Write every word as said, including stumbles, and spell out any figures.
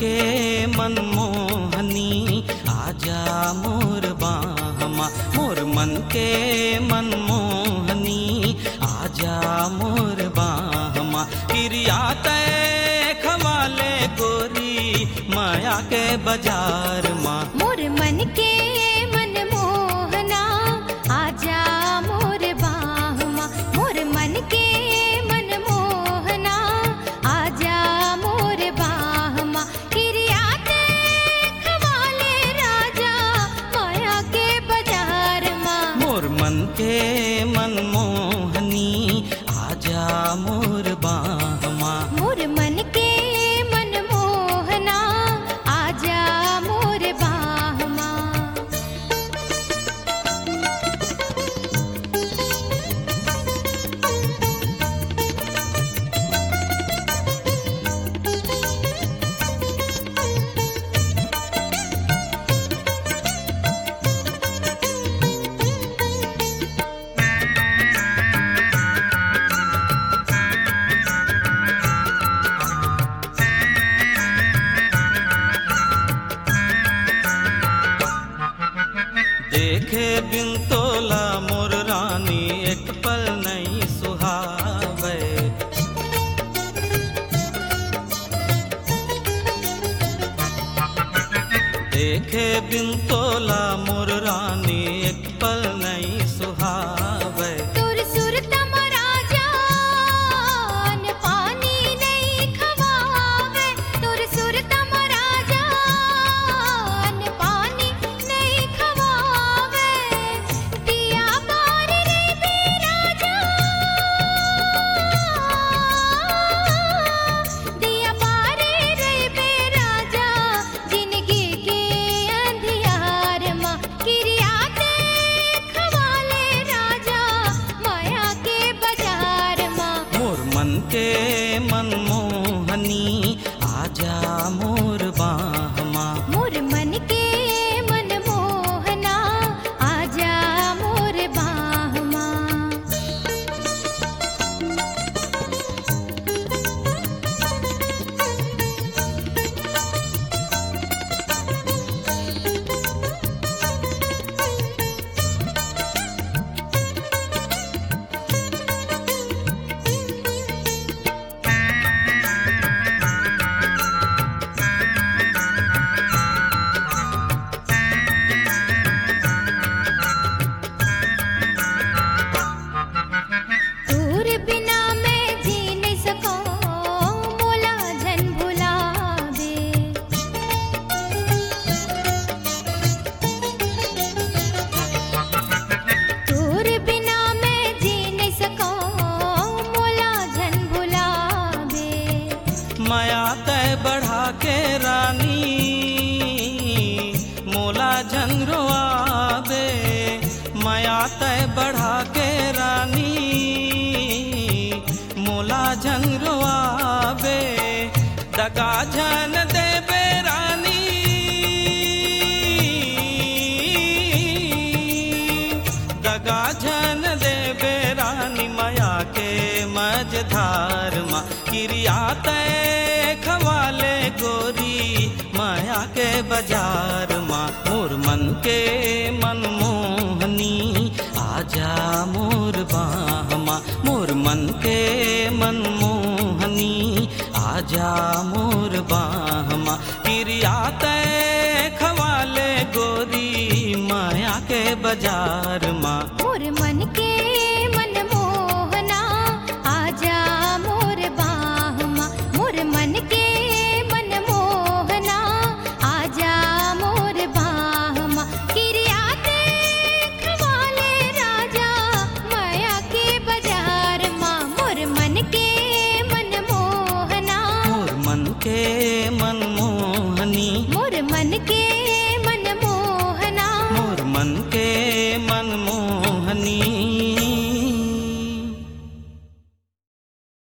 के मनमोहनी आजा मोर बाहमा, मोर मन के मनमोहनी आजा मोर बाहमा। किरिया तय खवाले गोरी माया के बाजार माँ, मोर मन के मनमोहना आजा मोर बाहमा, मोर मन के मनमोहना आजा मोर बाहमा। किरिया ते खवाले राजा माया के बाजार माँ, मोर मन के मनमोहनी आजा मोर बाहमा। मोर मन के मनमोहना आजा मोर बाहमा। देखे बिन तोला मोर रानी एक पल नहीं सुहावे, देखे बिन तोला मोर रानी एक पल नहीं सुहावे। तुर सुरत मराजा न पानी नहीं खवावे, तुर सुरत मराजा न पानी नहीं खवावे। दिया बार रे बेराजा, दिया बार रे बेराजा जिंदगी के अंधियार माँ। किरिया ते खवाले राजा माया के बाजार माँ, मोर मन के मनमोहनी आजा मोर बाहमा। मोर मन के मनमोहना आजा मोर बाहमा। तोर बिना मैं जी नहीं सकूं मोला झन भुलावे, तोर बिना मैं जी नहीं सकूं मोला झन भुलावे। माया तय बढ़ा के रानी मोला झन रोआवे, माया तय बढ़ा के रानी मोला झन रोआवे। दगा झन देवे रानी, दगा झन देवे रानी माया के मझधार माँ। किरिया तय खवाले गोरी माया के बाजार माँ, मोर मन के मनमोहनी आजा मोर बाहमा। मोर मन के मनमोहनी आजा मोर बाहमा। किरिया तय खवाले गोरी माया के बाजार माँ, मोर मन के मनमोहना आजा मोर बाहमा, मोर मन के मनमोहना आजा मोर बाहमा। किरिया ते खवाले राजा माया के बाजार माँ, मोर मन के मनमोहना, मोर मन के मनमोहनी, मोर मन के मनमोहना, मोर मन के मनमोहनी